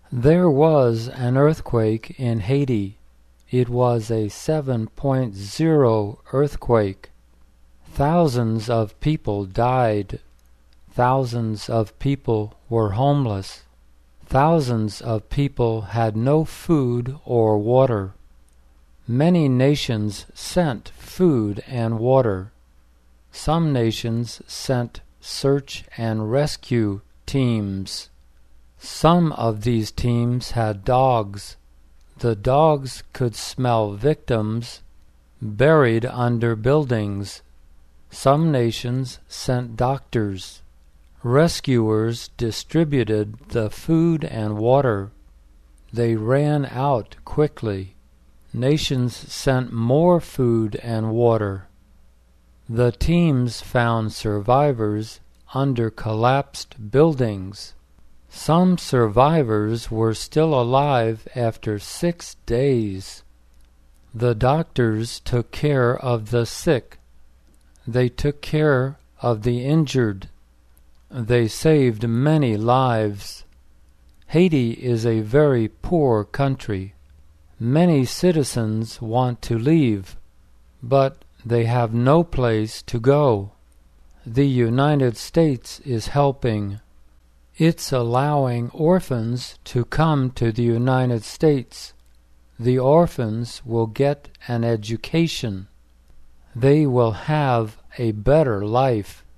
There was an earthquake in Haiti. It was a 7.0 earthquake. Thousands of people died. Thousands of people were homeless. Thousands of people had no food or water. Many nations sent food and water. Some nations sent search and rescue teams. Some of these teams had dogs. The dogs could smell victims buried under buildings. Some nations sent doctors. Rescuers distributed the food and water. They ran out quickly. Nations sent more food and water. The teams found survivors under collapsed buildings. Some survivors were still alive after 6 days. The doctors took care of the sick. They took care of the injured. They saved many lives. Haiti is a very poor country. Many citizens want to leave, but they have no place to go. The United States is helping. It's allowing orphans to come to the United States. The orphans will get an education. They will have a better life.